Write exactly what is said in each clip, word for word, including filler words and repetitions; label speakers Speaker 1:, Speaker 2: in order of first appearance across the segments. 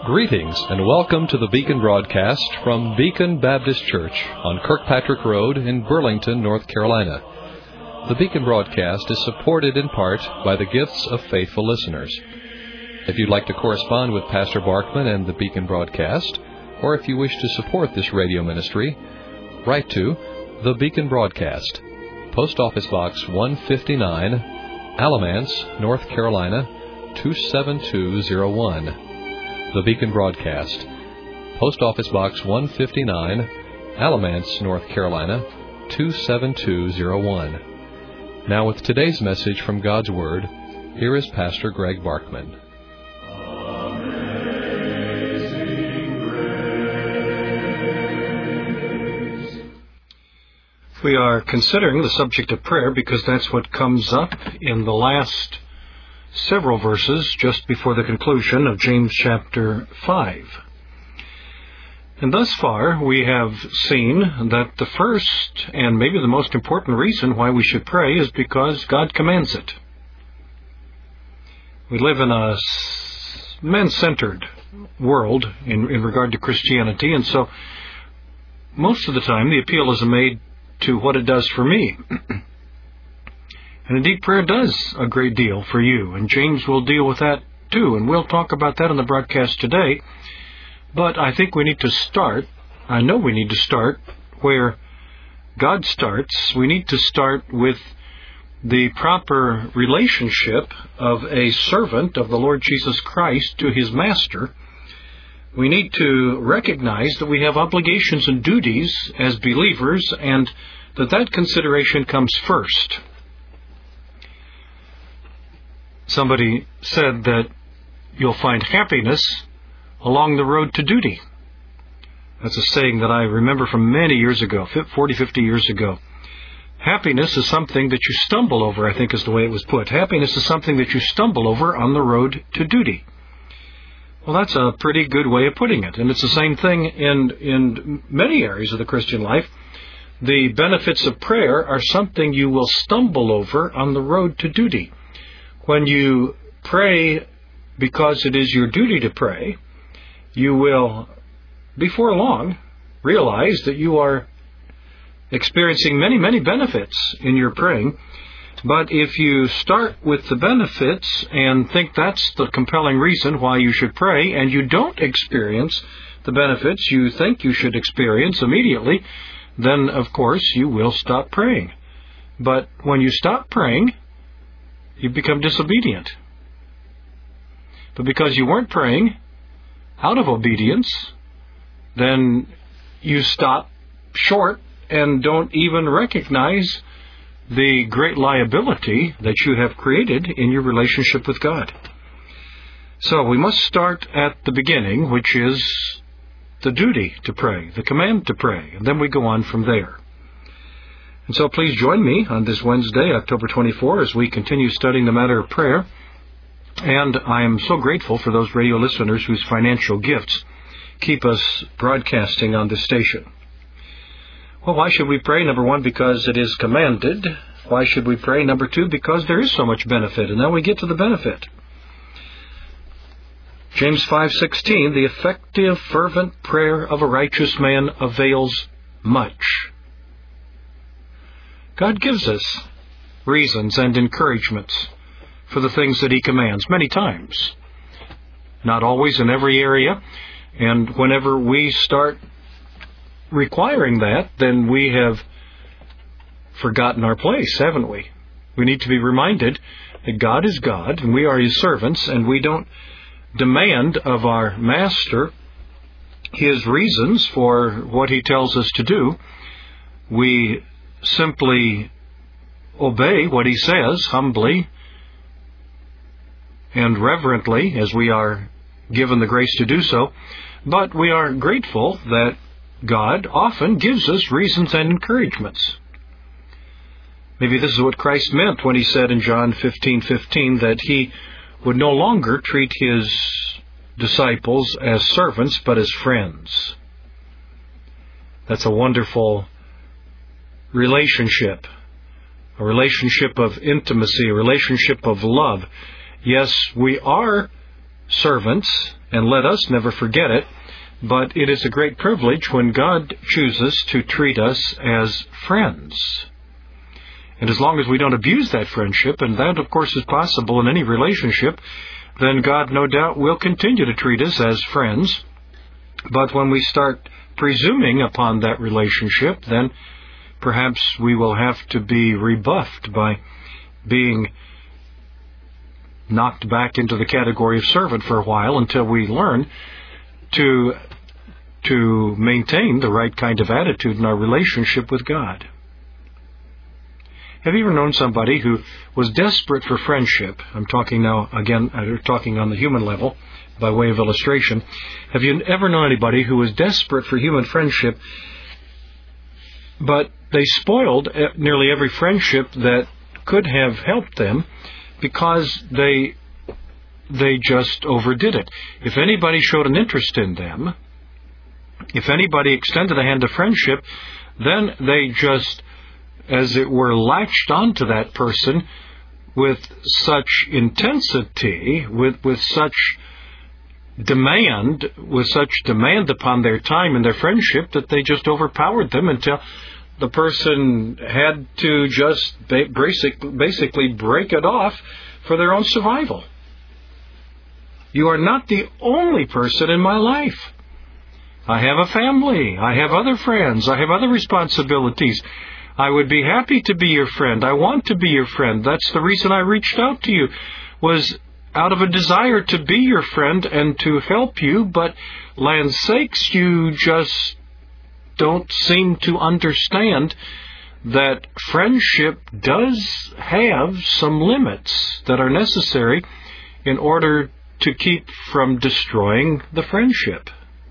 Speaker 1: Greetings and welcome to the Beacon broadcast from Beacon Baptist Church on Kirkpatrick Road in Burlington, North Carolina. The Beacon broadcast is supported in part by the gifts of faithful listeners. If you'd like to correspond with Pastor Barkman and the Beacon broadcast, or if you wish to support this radio ministry, write to The Beacon Broadcast, Post Office Box one fifty-nine, Alamance, North Carolina, two seven two zero one. The Beacon Broadcast, Post Office Box one fifty-nine, Alamance, North Carolina, two seven two zero one. Now with today's message from God's Word, here is Pastor Greg Barkman.
Speaker 2: We are considering the subject of prayer because that's what comes up in the last several verses just before the conclusion of James chapter five. And thus far we have seen that the first and maybe the most important reason why we should pray is because God commands it. We live in a man-centered world in, in regard to Christianity, and so most of the time the appeal is made to what it does for me. And indeed, prayer does a great deal for you, and James will deal with that too, and we'll talk about that in the broadcast today. But I think we need to start, I know we need to start where God starts. We need to start with the proper relationship of a servant of the Lord Jesus Christ to his master. We need to recognize that we have obligations and duties as believers, and that that consideration comes first. Somebody said that you'll find happiness along the road to duty. That's a saying that I remember from many years ago, forty, fifty years ago. Happiness is something that you stumble over, I think is the way it was put. Happiness is something that you stumble over on the road to duty. Well, that's a pretty good way of putting it. And it's the same thing in, in many areas of the Christian life. The benefits of prayer are something you will stumble over on the road to duty. When you pray because it is your duty to pray, you will, before long, realize that you are experiencing many, many benefits in your praying. But if you start with the benefits and think that's the compelling reason why you should pray, and you don't experience the benefits you think you should experience immediately, then, of course, you will stop praying. But when you stop praying, you become disobedient. But because you weren't praying out of obedience, then you stop short and don't even recognize the great liability that you have created in your relationship with God. So we must start at the beginning, which is the duty to pray, the command to pray, and then we go on from there. And so please join me on this Wednesday, October twenty-fourth, as we continue studying the matter of prayer. And I am so grateful for those radio listeners whose financial gifts keep us broadcasting on this station. Well, why should we pray? Number one, because it is commanded. Why should we pray? Number two, because there is so much benefit. And now we get to the benefit. James five sixteen, the effective, fervent prayer of a righteous man avails much. God gives us reasons and encouragements for the things that He commands many times. Not always in every area. And whenever we start requiring that, then we have forgotten our place, haven't we? We need to be reminded that God is God and we are His servants, and we don't demand of our Master His reasons for what He tells us to do. We simply obey what He says humbly and reverently as we are given the grace to do so. But we are grateful that God often gives us reasons and encouragements. Maybe this is what Christ meant when He said in John fifteen fifteen that He would no longer treat His disciples as servants but as friends. That's a wonderful relationship, a relationship of intimacy, a relationship of love. Yes, we are servants, and let us never forget it, but it is a great privilege when God chooses to treat us as friends. And as long as we don't abuse that friendship, and that, of course, is possible in any relationship, then God, no doubt, will continue to treat us as friends. But when we start presuming upon that relationship, then perhaps we will have to be rebuffed by being knocked back into the category of servant for a while until we learn to, to maintain the right kind of attitude in our relationship with God. Have you ever known somebody who was desperate for friendship? I'm talking now, again, I'm talking on the human level by way of illustration. Have you ever known anybody who was desperate for human friendship, but they spoiled nearly every friendship that could have helped them because they they just overdid it? If anybody showed an interest in them, if anybody extended a hand of friendship, then they just, as it were, latched onto that person with such intensity, with, with such demand, with such demand upon their time and their friendship, that they just overpowered them until the person had to just basic, basically break it off for their own survival. You are not the only person in my life. I have a family. I have other friends. I have other responsibilities. I would be happy to be your friend. I want to be your friend. That's the reason I reached out to you, was out of a desire to be your friend and to help you, but land's sakes, you just don't seem to understand that friendship does have some limits that are necessary in order to keep from destroying the friendship.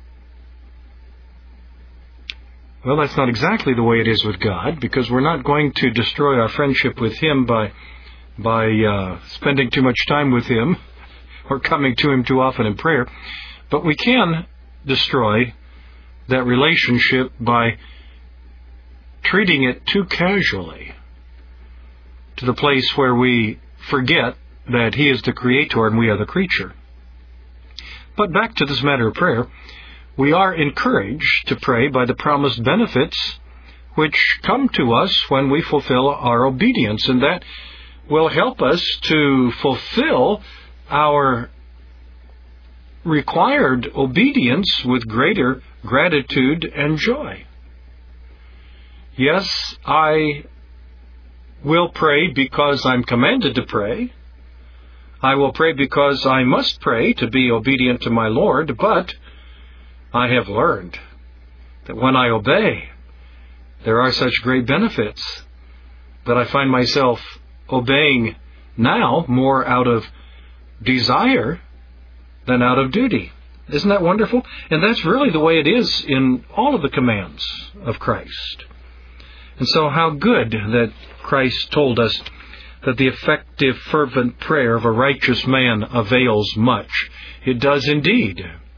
Speaker 2: Well, that's not exactly the way it is with God, because we're not going to destroy our friendship with Him by by uh, spending too much time with Him or coming to Him too often in prayer. But we can destroy that relationship by treating it too casually, to the place where we forget that He is the Creator and we are the creature. But back to this matter of prayer. We are encouraged to pray by the promised benefits which come to us when we fulfill our obedience, and that will help us to fulfill our required obedience with greater gratitude and joy. Yes, I will pray because I'm commanded to pray. I will pray because I must pray to be obedient to my Lord, but I have learned that when I obey, there are such great benefits that I find myself obeying now more out of desire than out of duty. Isn't that wonderful? And that's really the way it is in all of the commands of Christ. And so how good that Christ told us that the effective, fervent prayer of a righteous man avails much. It does indeed.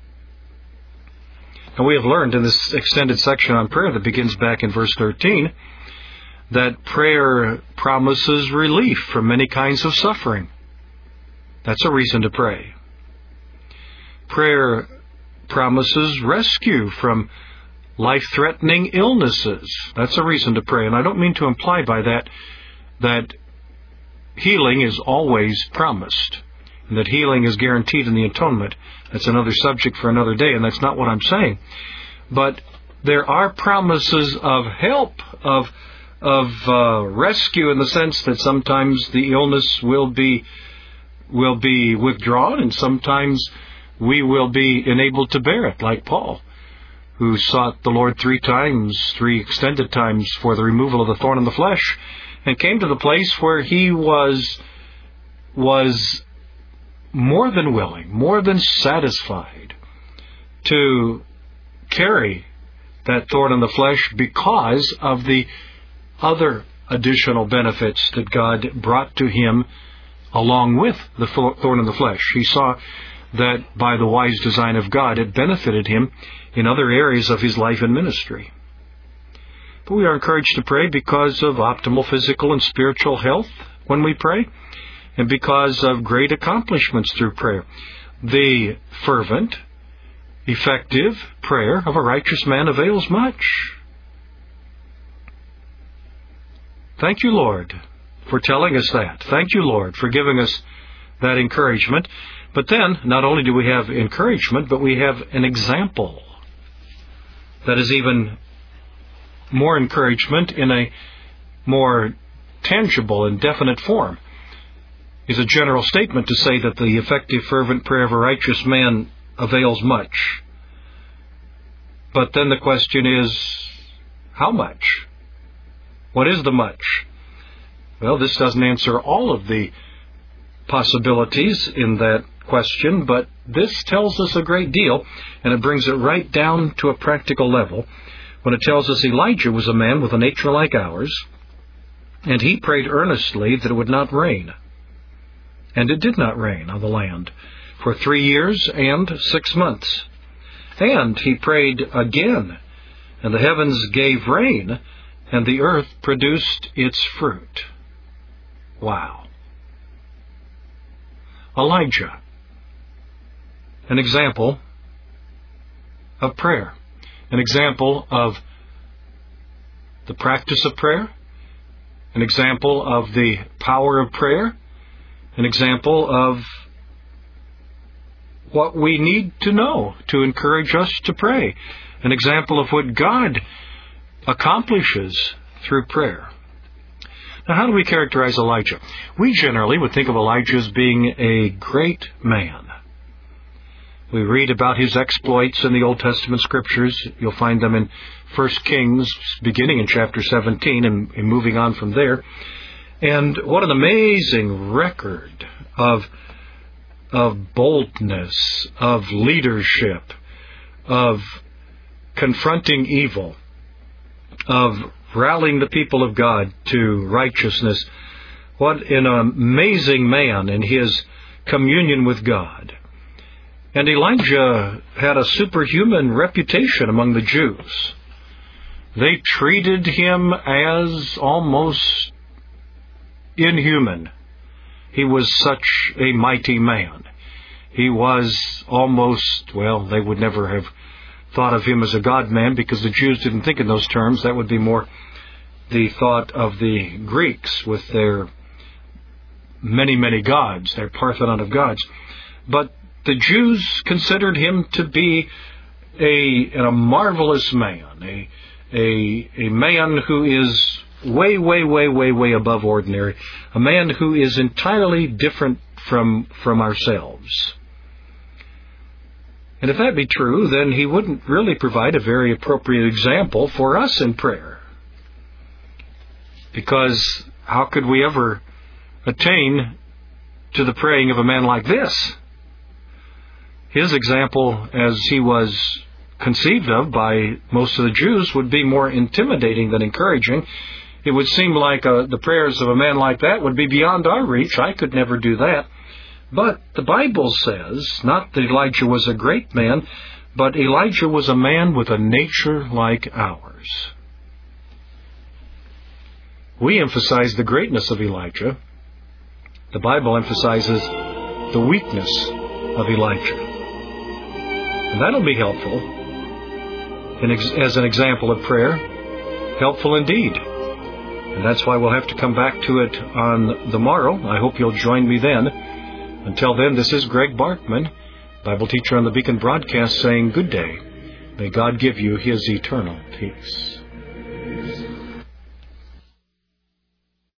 Speaker 2: And we have learned in this extended section on prayer that begins back in verse thirteen that prayer promises relief from many kinds of suffering. That's a reason to pray. Prayer promises rescue from life-threatening illnesses. That's a reason to pray. And I don't mean to imply by that that healing is always promised, and that healing is guaranteed in the atonement. That's another subject for another day, and that's not what I'm saying. But there are promises of help, of of uh, rescue, in the sense that sometimes the illness will be will be withdrawn, and sometimes we will be enabled to bear it, like Paul, who sought the Lord three times, three extended times, for the removal of the thorn in the flesh, and came to the place where he was was more than willing, more than satisfied to carry that thorn in the flesh because of the other additional benefits that God brought to him along with the thorn in the flesh. He saw that by the wise design of God, it benefited him in other areas of his life and ministry. But we are encouraged to pray because of optimal physical and spiritual health when we pray, and because of great accomplishments through prayer. The fervent, effective prayer of a righteous man avails much. Thank you, Lord, for telling us that. Thank you, Lord, for giving us that encouragement. But then, not only do we have encouragement, but we have an example that is even more encouragement in a more tangible and definite form. Is a general statement to say that the effective, fervent prayer of a righteous man avails much. But then the question is, how much? What is the much? Well, this doesn't answer all of the possibilities in that question, but this tells us a great deal, and it brings it right down to a practical level when it tells us Elijah was a man with a nature like ours, and he prayed earnestly that it would not rain. And it did not rain on the land for three years and six months. And he prayed again, and the heavens gave rain, and the earth produced its fruit. Wow. Elijah, an example of prayer, an example of the practice of prayer, an example of the power of prayer, an example of what we need to know to encourage us to pray, an example of what God accomplishes through prayer. Now, how do we characterize Elijah? We generally would think of Elijah as being a great man. We read about his exploits in the Old Testament Scriptures. You'll find them in First Kings, beginning in chapter seventeen and, and moving on from there. And what an amazing record of, of boldness, of leadership, of confronting evil, of rallying the people of God to righteousness. What an amazing man in his communion with God. And Elijah had a superhuman reputation among the Jews. They treated him as almost inhuman. He was such a mighty man. He was almost, well, they would never have thought of him as a God-man because the Jews didn't think in those terms. That would be more the thought of the Greeks with their many, many gods, their Parthenon of gods. But the Jews considered him to be a, a marvelous man, a, a, a man who is way, way, way, way, way above ordinary, a man who is entirely different from, from ourselves. And if that be true, then he wouldn't really provide a very appropriate example for us in prayer. Because how could we ever attain to the praying of a man like this? His example, as he was conceived of by most of the Jews, would be more intimidating than encouraging. It would seem like uh, the prayers of a man like that would be beyond our reach. I could never do that. But the Bible says, not that Elijah was a great man, but Elijah was a man with a nature like ours. We emphasize the greatness of Elijah. The Bible emphasizes the weakness of Elijah. And that'll be helpful in ex- as an example of prayer. Helpful indeed. And that's why we'll have to come back to it on the morrow. I hope you'll join me then. Until then, this is Greg Barkman, Bible teacher on the Beacon Broadcast, saying good day. May God give you His eternal peace.